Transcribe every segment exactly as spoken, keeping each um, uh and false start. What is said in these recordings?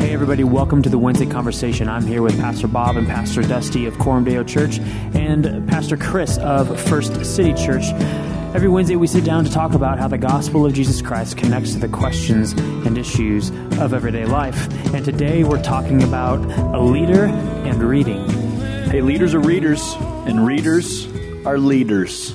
Hey everybody, welcome to the Wednesday Conversation. I'm here with Pastor Bob and Pastor Dusty of Coram Deo Church and Pastor Chris of First City Church. Every Wednesday we sit down to talk about how the gospel of Jesus Christ connects to the questions and issues of everyday life. And today we're talking about a leader and reading. Hey, leaders are readers, and readers are leaders.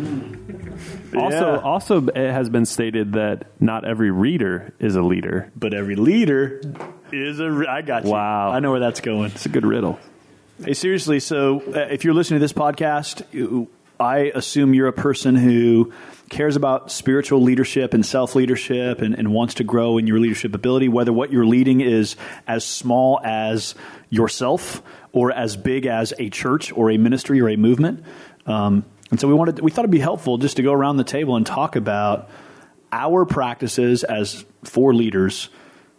Also, Yeah. also, it has been stated that not every reader is a leader. But every leader is a... Re- I got you. Wow. I know where that's going. It's a good riddle. Hey, seriously, so uh, if you're listening to this podcast, you, I assume you're a person who cares about spiritual leadership and self-leadership and, and wants to grow in your leadership ability, whether what you're leading is as small as yourself or as big as a church or a ministry or a movement. Um And so we wanted, we thought it'd be helpful just to go around the table and talk about our practices as four leaders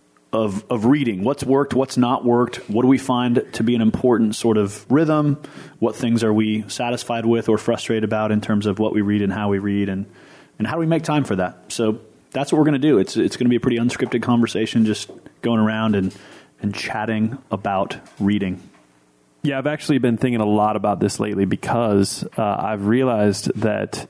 of of reading. What's worked, what's not worked, what do we find to be an important sort of rhythm, what things are we satisfied with or frustrated about in terms of what we read and how we read, and, and how do we make time for that. So that's what we're going to do. It's it's going to be a pretty unscripted conversation, just going around and, and chatting about reading. Yeah, I've actually been thinking a lot about this lately because uh, I've realized that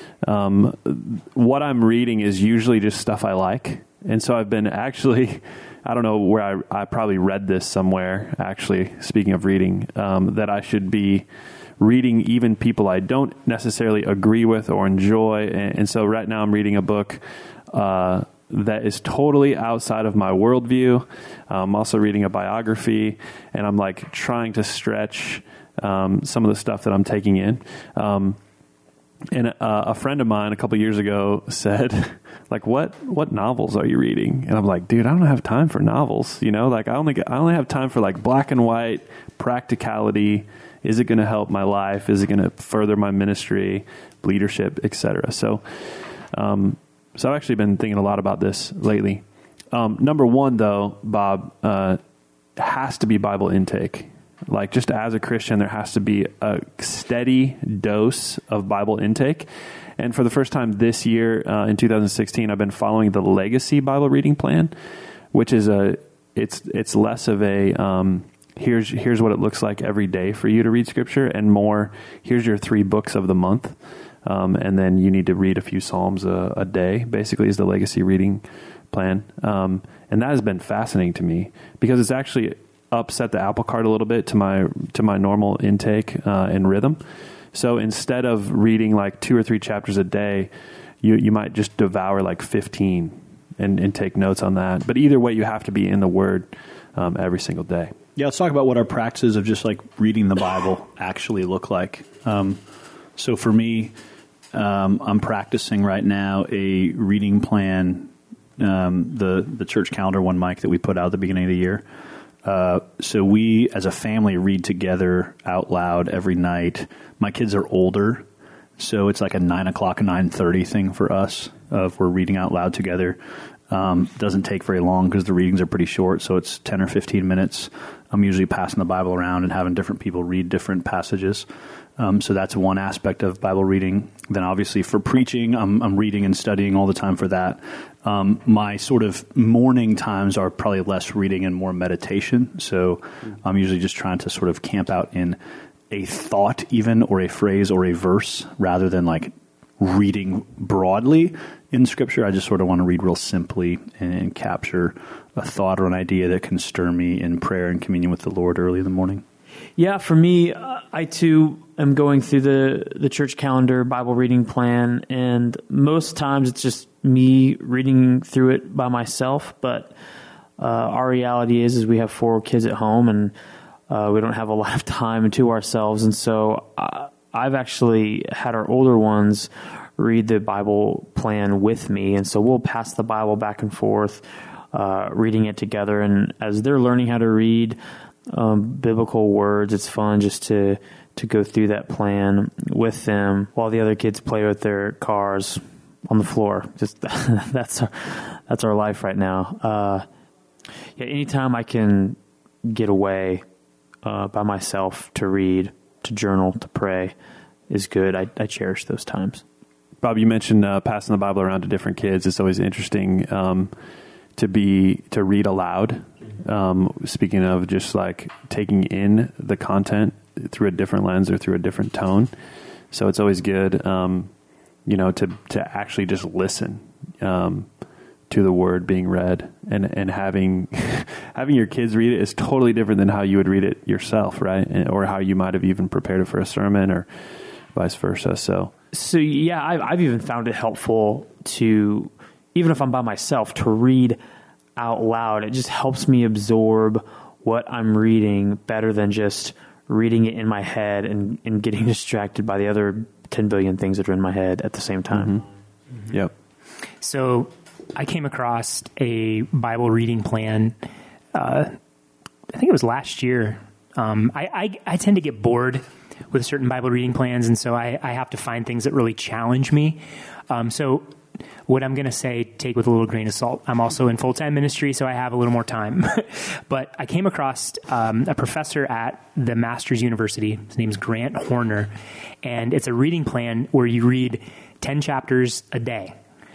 um, what I'm reading is usually just stuff I like. And so I've been actually, I don't know where I, I probably read this somewhere, actually, speaking of reading, um, that I should be reading even people I don't necessarily agree with or enjoy. And, and so right now I'm reading a book uh that is totally outside of my worldview. I'm also reading a biography, and I'm like trying to stretch um, some of the stuff that I'm taking in. Um, and uh, a friend of mine a couple years ago said, like, what what novels are you reading? And I'm like, dude, I don't have time for novels. You know, like I only I only have time for like black and white practicality. Is it going to help my life? Is it going to further my ministry, leadership, et cetera? So, um, So I've actually been thinking a lot about this lately. Um, number one, though, Bob, uh, has to be Bible intake. Like just as a Christian, there has to be a steady dose of Bible intake. And for the first time this year, uh, in two thousand sixteen, I've been following the Legacy Bible Reading Plan, which is a it's it's less of a um, here's here's what it looks like every day for you to read Scripture, and more here's your three books of the month. Um, and then you need to read a few Psalms a, a day, basically, is the Legacy reading plan. Um, and that has been fascinating to me because it's actually upset the apple cart a little bit to my to my normal intake uh, and rhythm. So instead of reading like two or three chapters a day, you, you might just devour like fifteen and, and take notes on that. But either way, you have to be in the Word um, every single day. Yeah, let's talk about what our practices of just like reading the Bible actually look like. Um, so for me, Um, I'm practicing right now a reading plan, um, the the church calendar one, Mike, that we put out at the beginning of the year. Uh, so we, as a family, read together out loud every night. My kids are older, so it's like a nine o'clock, nine thirty thing for us. Of we're reading out loud together. Um, doesn't take very long because the readings are pretty short, so it's ten or fifteen minutes. I'm usually passing the Bible around and having different people read different passages. Um, so that's one aspect of Bible reading. Then obviously for preaching, I'm, I'm reading and studying all the time for that. Um, my sort of morning times are probably less reading and more meditation. So I'm usually just trying to sort of camp out in a thought even, or a phrase or a verse, rather than like reading broadly in Scripture. I just sort of want to read real simply and, and capture a thought or an idea that can stir me in prayer and communion with the Lord early in the morning. Yeah, for me, uh, I too am going through the, the church calendar Bible reading plan, and most times it's just me reading through it by myself. But uh, our reality is, is we have four kids at home, and uh, we don't have a lot of time to ourselves. And so uh, I've actually had our older ones read the Bible plan with me, and so we'll pass the Bible back and forth, uh, reading it together. And as they're learning how to read Um, biblical words, it's fun just to to go through that plan with them while the other kids play with their cars on the floor. Just that's our that's our life right now. Uh, yeah, anytime I can get away uh, by myself to read, to journal, to pray is good. I, I cherish those times. Bob, you mentioned uh, passing the Bible around to different kids. It's always interesting um, to be to read aloud. Um, speaking of just like taking in the content through a different lens or through a different tone, so it's always good, um, you know, to to actually just listen um, to the word being read, and and having having your kids read it is totally different than how you would read it yourself, right? And, or how you might have even prepared it for a sermon, or vice versa. So, so yeah, I've, I've even found it helpful to, even if I'm by myself, to read out loud. It just helps me absorb what I'm reading better than just reading it in my head and, and getting distracted by the other ten billion things that are in my head at the same time. Mm-hmm. Mm-hmm. Yep. So I came across a Bible reading plan. Uh, I think it was last year. Um, I, I, I tend to get bored with certain Bible reading plans, and so I, I have to find things that really challenge me. Um, so what I'm going to say, take with a little grain of salt. I'm also in full-time ministry, so I have a little more time. But I came across um, a professor at the Masters University. His name's Grant Horner, and it's a reading plan where you read ten chapters a day.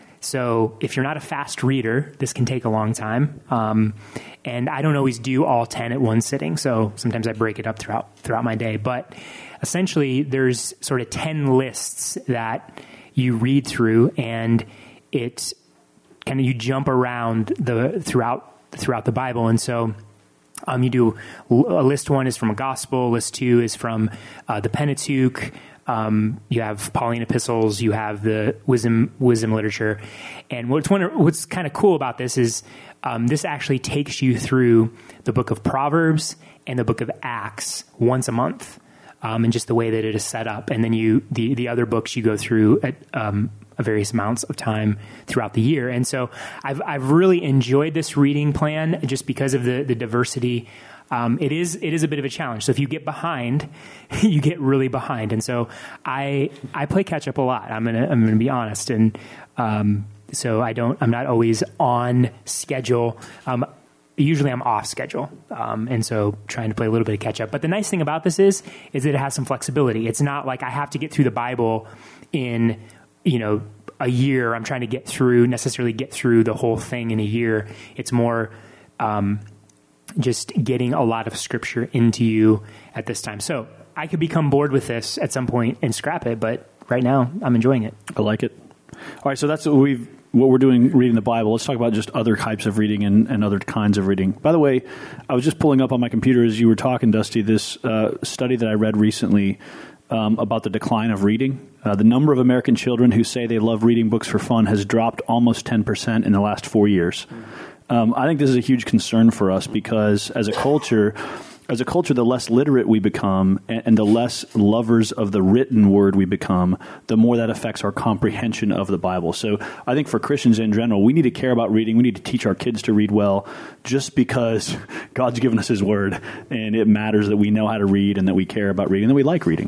So if you're not a fast reader, this can take a long time. Um, and I don't always do all ten at one sitting, so sometimes I break it up throughout throughout my day. But essentially, there's sort of ten lists that you read through, and it's kind of, you jump around the throughout throughout the Bible. And so um, you do a list one is from a gospel, list two is from uh, the Pentateuch. Um, you have Pauline epistles, you have the wisdom wisdom literature. And what's one, what's kind of cool about this is um, this actually takes you through the book of Proverbs and the book of Acts once a month. Um, and just the way that it is set up. And then you, the, the other books you go through at um, various amounts of time throughout the year. And so I've, I've really enjoyed this reading plan just because of the, the diversity. Um, it is, it is a bit of a challenge. So if you get behind, you get really behind. And so I, I play catch up a lot. I'm going to, I'm going to be honest. And, um, so I don't, I'm not always on schedule. Um, Usually I'm off schedule, um, and so trying to play a little bit of catch up. But the nice thing about this is, is that it has some flexibility. It's not like I have to get through the Bible in, you know, a year. I'm trying to get through, necessarily get through the whole thing in a year. It's more um, just getting a lot of scripture into you at this time. So I could become bored with this at some point and scrap it, but right now I'm enjoying it. I like it. All right, so that's what we've what we're doing, reading the Bible. Let's talk about just other types of reading and, and other kinds of reading. By the way, I was just pulling up on my computer as you were talking, Dusty, this uh, study that I read recently um, about the decline of reading. Uh, the number of American children who say they love reading books for fun has dropped almost ten percent in the last four years. Um, I think this is a huge concern for us because as a culture... As a culture, the less literate we become and, and the less lovers of the written word we become, the more that affects our comprehension of the Bible. So I think for Christians in general, we need to care about reading. We need to teach our kids to read well just because God's given us his word and it matters that we know how to read and that we care about reading and that we like reading.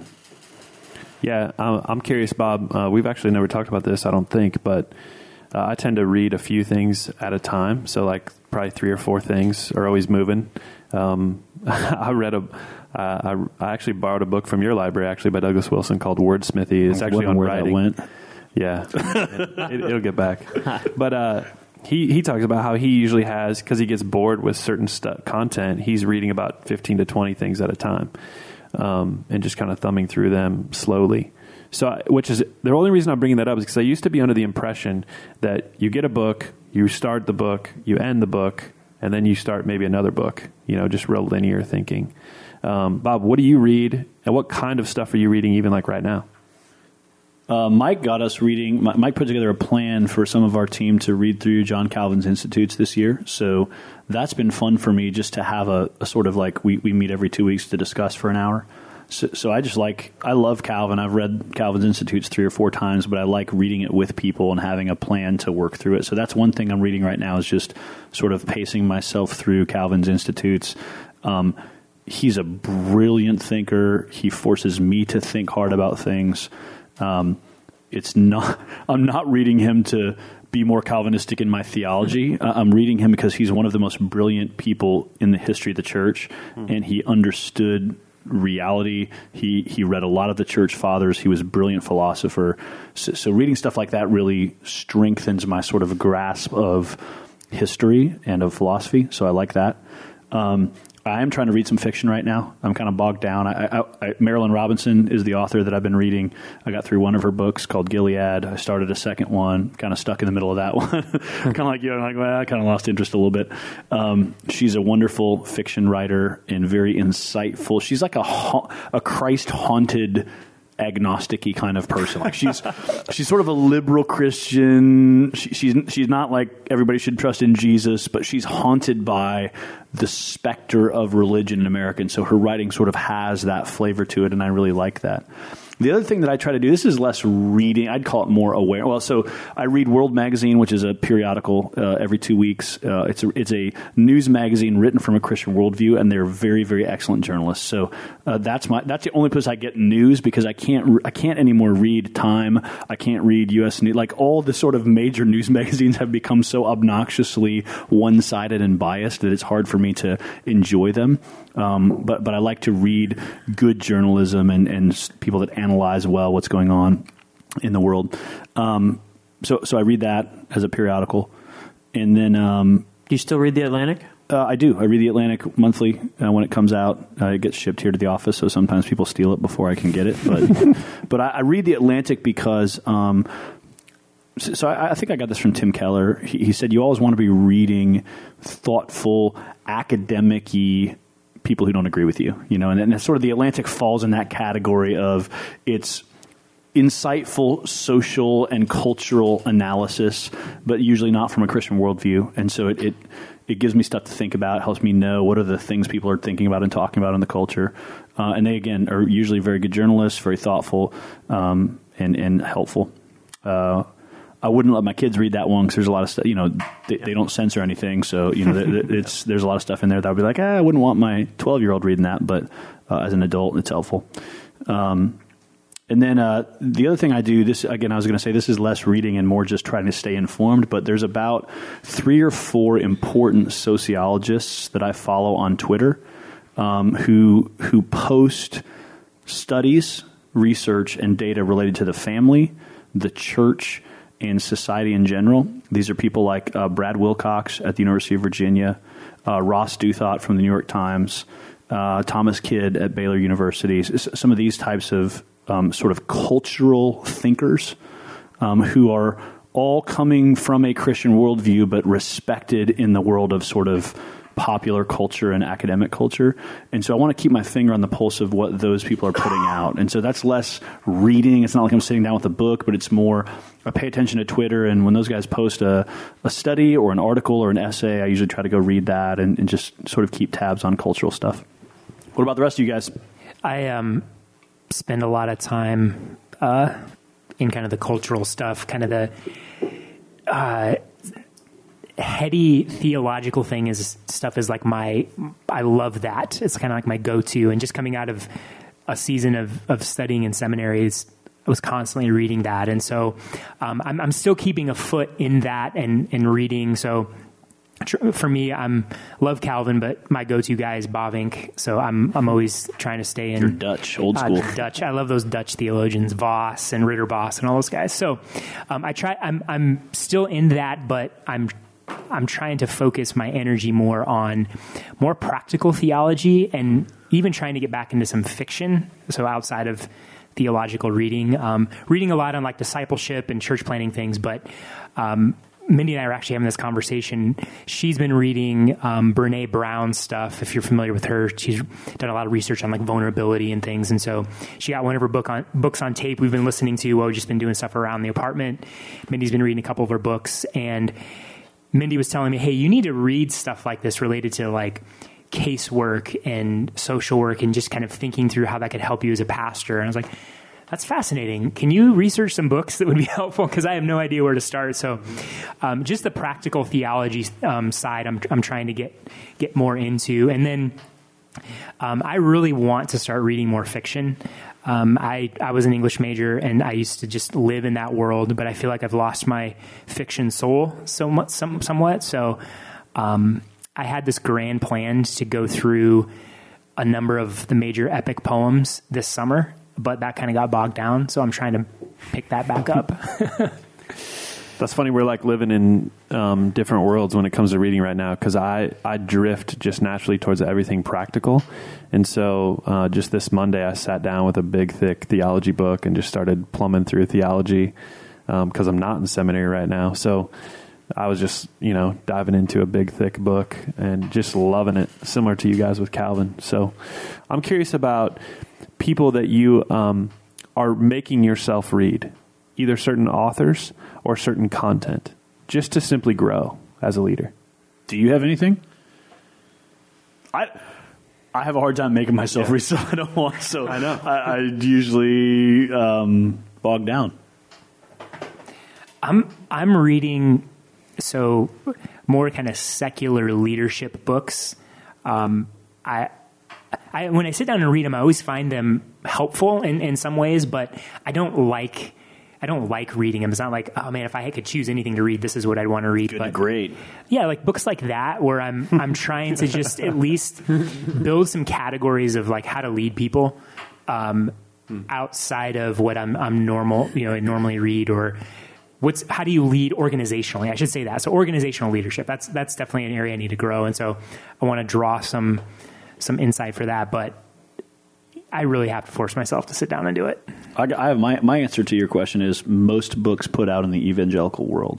Yeah, I'm curious, Bob. Uh, we've actually never talked about this, I don't think, but uh, I tend to read a few things at a time. So like probably three or four things are always moving. Um, I read a, uh, I, I actually borrowed a book from your library, actually, by Douglas Wilson called Wordsmithy. It's actually on where writing. That went. Yeah, it, it, it'll get back. But uh, he he talks about how he usually has, because he gets bored with certain stu- content, he's reading about fifteen to twenty things at a time, um, and just kind of thumbing through them slowly. So, I, which is the only reason I'm bringing that up is because I used to be under the impression that you get a book, you start the book, you end the book, and then you start maybe another book, you know, just real linear thinking. Um, Bob, what do you read, and what kind of stuff are you reading even like right now? Uh, Mike got us reading, Mike put together a plan for some of our team to read through John Calvin's Institutes this year. So that's been fun for me just to have a, a sort of like, we, we meet every two weeks to discuss for an hour. So, so I just like, I love Calvin. I've read Calvin's Institutes three or four times, but I like reading it with people and having a plan to work through it. So that's one thing I'm reading right now is just sort of pacing myself through Calvin's Institutes. Um, he's a brilliant thinker. He forces me to think hard about things. Um, it's not, I'm not reading him to be more Calvinistic in my theology. Uh, I'm reading him because he's one of the most brilliant people in the history of the church, mm. and he understood reality. He he read a lot of the church fathers. He was a brilliant philosopher. So, so reading stuff like that really strengthens my sort of grasp of history and of philosophy, so I like that. Um, I am trying to read some fiction right now. I'm kind of bogged down. I, I, I, Marilyn Robinson is the author that I've been reading. I got through one of her books called Gilead. I started a second one, kind of stuck in the middle of that one. kind of like you, I'm like, well, I kind of lost interest a little bit. Um, she's a wonderful fiction writer and very insightful. She's like a ha- a Christ-haunted agnostic-y kind of person. Like she's she's sort of a liberal Christian. She, she's she's not like everybody should trust in Jesus, but she's haunted by the specter of religion in America, and so her writing sort of has that flavor to it, and I really like that. The other thing that I try to do, this is less reading, I'd call it more aware. Well, so I read World Magazine, which is a periodical uh, every two weeks. Uh, it's, a, it's a news magazine written from a Christian worldview, and they're very, very excellent journalists. So uh, that's my that's the only place I get news, because I can't I can't anymore read Time. I can't read U S News. Like all the sort of major news magazines have become so obnoxiously one-sided and biased that it's hard for me to enjoy them. Um, but but I like to read good journalism and, and people that analyze well what's going on in the world. Um, so so I read that as a periodical, and then um, do you still read The Atlantic? Uh, I do. I read The Atlantic monthly uh, when it comes out. Uh, it gets shipped here to the office, so sometimes people steal it before I can get it. But but I, I read The Atlantic because. Um, So, so I, I think I got this from Tim Keller. He, he said you always want to be reading thoughtful, academic-y people who don't agree with you, you know, and, and sort of The Atlantic falls in that category of it's insightful social and cultural analysis, but usually not from a Christian worldview. And so it, it it gives me stuff to think about, helps me know what are the things people are thinking about and talking about in the culture. Uh, and they, again, are usually very good journalists, very thoughtful, um, and, and helpful. Uh, I wouldn't let my kids read that one because there's a lot of stuff, you know, they, they don't censor anything. So, you know, it's there's a lot of stuff in there that I would be like, ah, I wouldn't want my twelve-year-old reading that. But uh, as an adult, it's helpful. Um, and then uh, the other thing I do, this again, I was going to say this is less reading and more just trying to stay informed. But there's about three or four important sociologists that I follow on Twitter um, who who post studies, research, and data related to the family, the church, and society in general. These are people like uh, Brad Wilcox at the University of Virginia, uh, Ross Douthat from the New York Times, uh, Thomas Kidd at Baylor University. Some of these types of um, sort of cultural thinkers um, who are all coming from a Christian worldview, but respected in the world of sort of popular culture and academic culture. And so I want to keep my finger on the pulse of what those people are putting out. And so that's less reading. It's not like I'm sitting down with a book, but it's more I pay attention to Twitter. And when those guys post a, a study or an article or an essay, I usually try to go read that and, and just sort of keep tabs on cultural stuff. What about the rest of you guys? I um, spend a lot of time uh, in kind of the cultural stuff, kind of the uh, heady theological thing is stuff is like my, I love that. It's kind of like my go-to. And just coming out of a season of, of studying in seminaries, I was constantly reading that. And so um, I'm, I'm still keeping a foot in that and, and reading. So for me, I'm love Calvin, but my go-to guy is Bavinck. So I'm I'm always trying to stay in. You're Dutch, old school. Uh, Dutch. I love those Dutch theologians, Voss and Ritterboss and all those guys. So um, I try. I'm I'm still in that, but I'm I'm trying to focus my energy more on more practical theology and even trying to get back into some fiction. So outside of theological reading, um, reading a lot on like discipleship and church planting things, but um, Mindy and I are actually having this conversation. She's been reading um, Brene Brown's stuff. If you're familiar with her, she's done a lot of research on like vulnerability and things. And so she got one of her book on, books on tape we've been listening to while we've just been doing stuff around the apartment. Mindy's been reading a couple of her books, and Mindy was telling me, hey, you need to read stuff like this related to like casework and social work and just kind of thinking through how that could help you as a pastor. And I was like, that's fascinating. Can you research some books that would be helpful? Because I have no idea where to start. So um, just the practical theology um, side I'm, I'm trying to get get more into. And then um, I really want to start reading more fiction. Um, I, I was an English major, and I used to just live in that world, but I feel like I've lost my fiction soul so much, some, somewhat. So um, I had this grand plan to go through a number of the major epic poems this summer, but that kind of got bogged down, so I'm trying to pick that back up. That's funny. We're like living in um, different worlds when it comes to reading right now, because I, I drift just naturally towards everything practical. And so uh, just this Monday, I sat down with a big, thick theology book and just started plumbing through theology because um, I'm not in seminary right now. So I was just, you know, diving into a big, thick book and just loving it, similar to you guys with Calvin. So I'm curious about people that you um, are making yourself read, either certain authors or certain content, just to simply grow as a leader. Do you have anything? I I have a hard time making myself Yeah. read stuff I don't want, so I know. I, I usually um, bog down. I'm I'm reading so more kind of secular leadership books. Um, I, I when I sit down and read them, I always find them helpful in, in some ways, but I don't like I don't like reading them. It's not like, oh man, if I could choose anything to read, this is what I'd want to read. Good, but great. yeah, like books like that, where I'm I'm trying to just at least build some categories of like how to lead people um, outside of what I'm I'm normal you know I normally read, or what's how do you lead organizationally? I should say that. So organizational leadership, that's that's definitely an area I need to grow, and so I want to draw some some insight for that, but I really have to force myself to sit down and do it. I, I have my my answer to your question is most books put out in the evangelical world.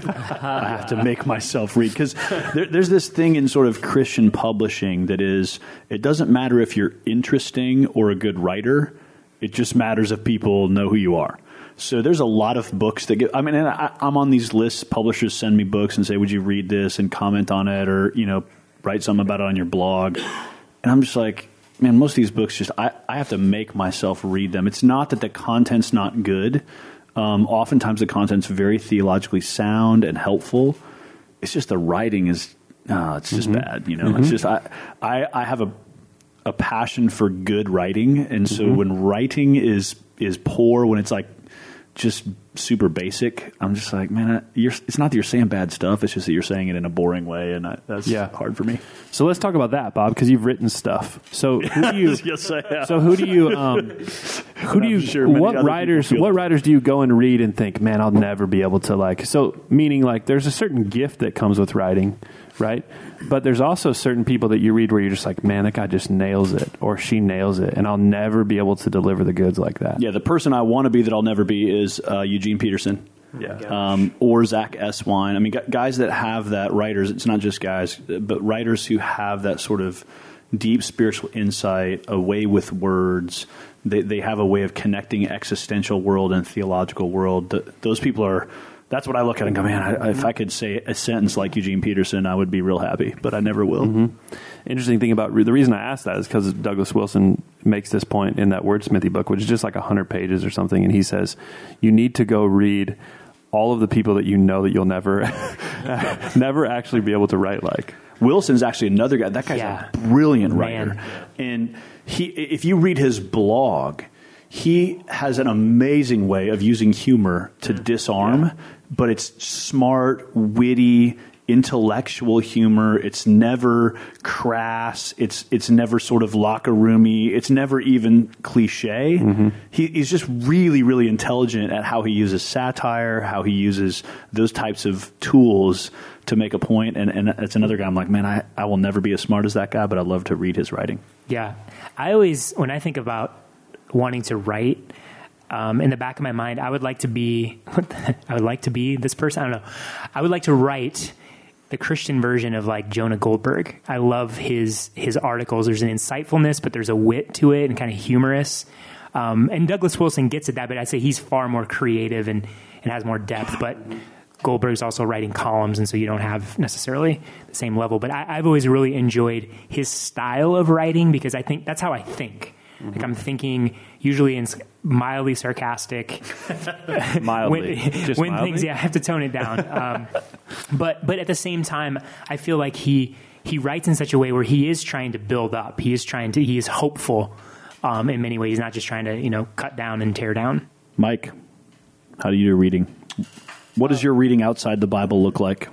I have to make myself read, because there, there's this thing in sort of Christian publishing that is, it doesn't matter if you're interesting or a good writer, it just matters if people know who you are. So there's a lot of books that get, I mean, and I, I'm on these lists. Publishers send me books and say, would you read this and comment on it, or, you know, write something about it on your blog. And I'm just like, man, most of these books just, I, I have to make myself read them. It's not that the content's not good. Um, oftentimes the content's very theologically sound and helpful. It's just the writing is, uh, it's just mm-hmm. bad. You know, mm-hmm. it's just, I, I, I have a, a passion for good writing. And so mm-hmm. when writing is, is poor, when it's like just super basic, I'm just like, man, you're, it's not that you're saying bad stuff. It's just that you're saying it in a boring way. And I, that's yeah. hard for me. So let's talk about that, Bob, because you've written stuff. So who do you, yes, I have. so who do you, um, who do you, sure what writers, what writers do you go and read and think, man, I'll never be able to like, so meaning like there's a certain gift that comes with writing, right? But there's also certain people that you read where you're just like, man, that guy just nails it, or she nails it, and I'll never be able to deliver the goods like that. Yeah, the person I want to be that I'll never be is uh, Eugene Peterson. Yeah. Um, or Zach Eswine. I mean, guys that have that, writers, it's not just guys, but writers who have that sort of deep spiritual insight, a way with words. They, they have a way of connecting existential world and theological world. Th- those people are, that's what I look at and go, man, I, if I could say a sentence like Eugene Peterson, I would be real happy, but I never will. Mm-hmm. Interesting thing about, the reason I asked that is because Douglas Wilson makes this point in that Wordsmithy book, which is just like one hundred pages or something, and he says, you need to go read all of the people that you know that you'll never, never actually be able to write like. Wilson's actually another guy. That guy's yeah. a brilliant writer. Man. And he, if you read his blog, he has an amazing way of using humor to disarm, yeah. but it's smart, witty, intellectual humor. It's never crass. It's it's never sort of locker roomy. It's never even cliche. Mm-hmm. He, he's just really, really intelligent at how he uses satire, how he uses those types of tools to make a point. And, and it's another guy I'm like, man, I, I will never be as smart as that guy, but I love to read his writing. Yeah. I always, when I think about wanting to write, um, in the back of my mind, I would like to be, I would like to be this person. I don't know. I would like to write the Christian version of like Jonah Goldberg. I love his his articles. There's an insightfulness, but there's a wit to it and kind of humorous. Um, and Douglas Wilson gets at that, but I'd say he's far more creative and, and has more depth. But Goldberg's also writing columns, and so you don't have necessarily the same level. But I, I've always really enjoyed his style of writing, because I think that's how I think. Mm-hmm. Like I'm thinking usually in mildly sarcastic, mildly, when, just when mildly? things, yeah, I have to tone it down. Um, but but at the same time, I feel like he he writes in such a way where he is trying to build up. He is trying to. He is hopeful um, in many ways. He's not just trying to you know cut down and tear down. Mike, how do you do reading? What does your reading outside the Bible look like?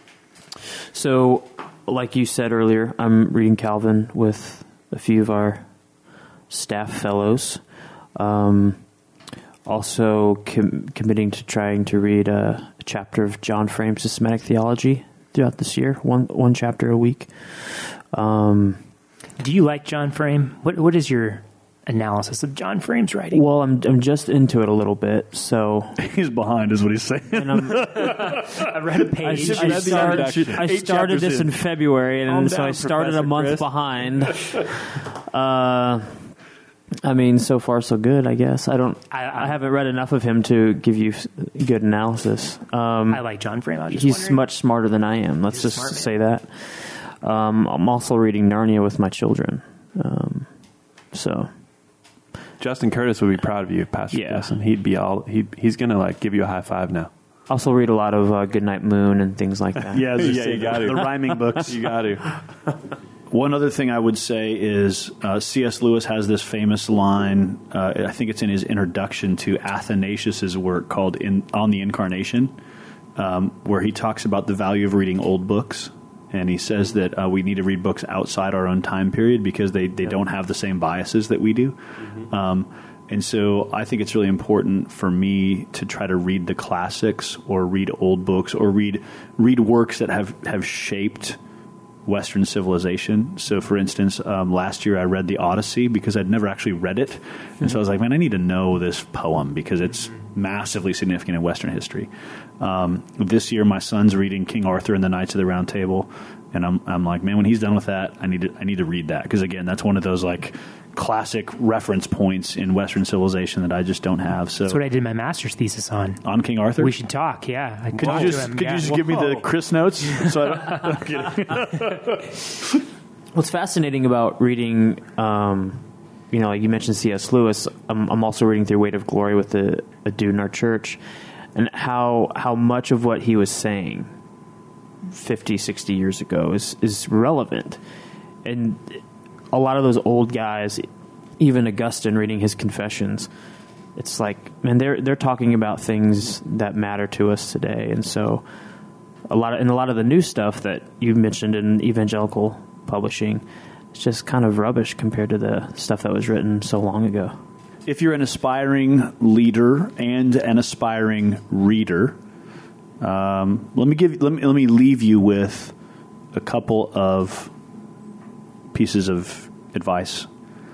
So, like you said earlier, I'm reading Calvin with a few of our staff fellows. Um, also com- committing to trying to read a, a chapter of John Frame's Systematic Theology throughout this year, one one chapter a week. Um, Do you like John Frame? What What is your analysis of John Frame's writing? well, I'm I'm just into it a little bit, so He's behind, is what he's saying. and I'm, I read a I, page. I read the started, introduction. I Eight started chapters this in. in February, and Calm so down, I started a Professor month Chris. behind. uh, I mean, so far so good, I guess. I don't. I- I- I, haven't read enough of him to give you s- good analysis. Um, I like John Frame. I was just he's wondering. much smarter than I am. Let's He's a just smart man. say that. Um, I'm also reading Narnia with my children. Um, so Justin Curtis would be proud of you, Pastor Yeah. Justin. He'd be all he he's gonna like give you a high five now. also read a lot of uh, Goodnight Moon and things like that. Yeah, Yeah, yeah, you got the to. rhyming books. You got to. One other thing I would say is uh, C S. Lewis has this famous line, uh, I think it's in his introduction to Athanasius's work called in, On the Incarnation, um, where he talks about the value of reading old books. And he says that uh, we need to read books outside our own time period because they, they don't have the same biases that we do. Mm-hmm. Um, and so I think it's really important for me to try to read the classics or read old books or read read works that have, have shaped Western civilization. So, for instance, um, last year I read the Odyssey because I'd never actually read it. And so I was like, man, I need to know this poem because it's massively significant in Western history. Um, this year, my son's reading King Arthur and the Knights of the Round Table. And I'm, I'm like, man, when he's done with that, I need to, I need to read that. Because, again, that's one of those, like, classic reference points in Western civilization that I just don't have. So, That's what I did my master's thesis on. on King Arthur? We should talk. Yeah, I Could talked you to just, him, could yeah. you just give me the Chris notes? So I don't, I'm kidding. What's fascinating about reading, um, you know, like you mentioned C S. Lewis, I'm, I'm also reading through Weight of Glory with a, a dude in our church, and how how much of what he was saying fifty, sixty years ago is, is relevant. And a lot of those old guys, even Augustine reading his Confessions, it's like, man, they're they're talking about things that matter to us today. And so a lot of, and a lot of the new stuff that you mentioned in evangelical publishing, it's just kind of rubbish compared to the stuff that was written so long ago. If you're an aspiring leader and an aspiring reader, um, let me give let me let me leave you with a couple of pieces of advice.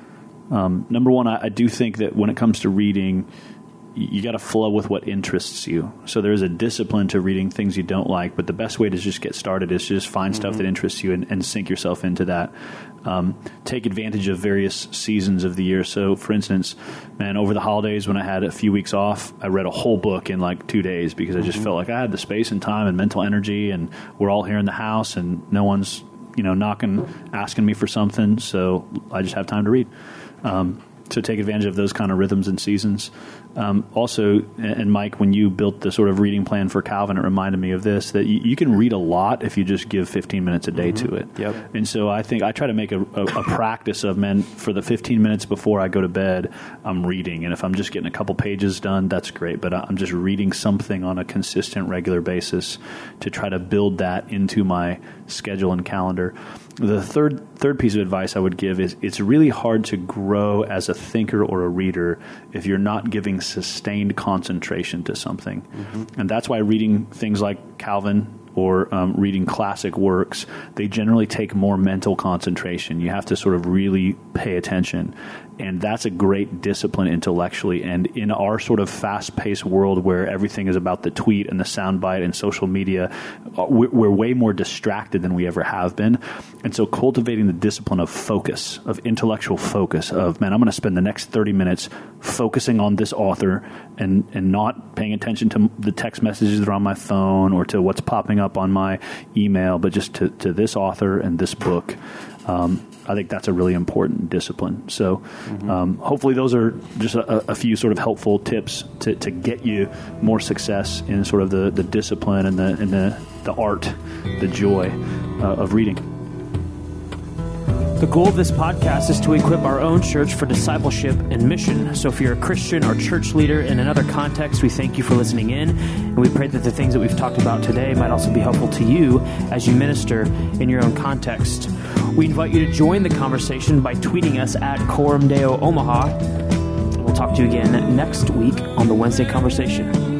Um, number one, I, I do think that when it comes to reading, you, you got to flow with what interests you. So there is a discipline to reading things you don't like, but the best way to just get started is to just find mm-hmm. stuff that interests you and, and sink yourself into that. Um, take advantage of various seasons of the year. So, for instance, man, over the holidays when I had a few weeks off, I read a whole book in like two days because I just mm-hmm. felt like I had the space and time and mental energy, and we're all here in the house and no one's, you know, knocking, asking me for something. So I just have time to read. Um, so take advantage of those kind of rhythms and seasons. Um, also, and Mike, when you built the sort of reading plan for Calvin, it reminded me of this, that you, you can read a lot if you just give fifteen minutes a day mm-hmm. to it. Yep. And so I think I try to make a, a, a practice of, man, for the fifteen minutes before I go to bed, I'm reading. And if I'm just getting a couple pages done, that's great. But I'm just reading something on a consistent, regular basis to try to build that into my schedule and calendar. The third third piece of advice I would give is it's really hard to grow as a thinker or a reader if you're not giving sustained concentration to something. Mm-hmm. And that's why reading things like Calvin or um, reading classic works, they generally take more mental concentration. You have to sort of really pay attention. And that's a great discipline intellectually. And in our sort of fast-paced world where everything is about the tweet and the soundbite and social media, we're, we're way more distracted than we ever have been. And so cultivating the discipline of focus, of intellectual focus, of, man, I'm going to spend the next thirty minutes focusing on this author and, and not paying attention to the text messages that are on my phone or to what's popping up on my email, but just to, to this author and this book. Um, I think that's a really important discipline. So mm-hmm. um, hopefully those are just a, a few sort of helpful tips to, to get you more success in sort of the, the discipline and the and the, the art, the joy uh, of reading. The goal of this podcast is to equip our own church for discipleship and mission. So if you're a Christian or church leader in another context, we thank you for listening in. And we pray that the things that we've talked about today might also be helpful to you as you minister in your own context. We invite you to join the conversation by tweeting us at Coram Deo Omaha. We'll we'll talk to you again next week on the Wednesday Conversation.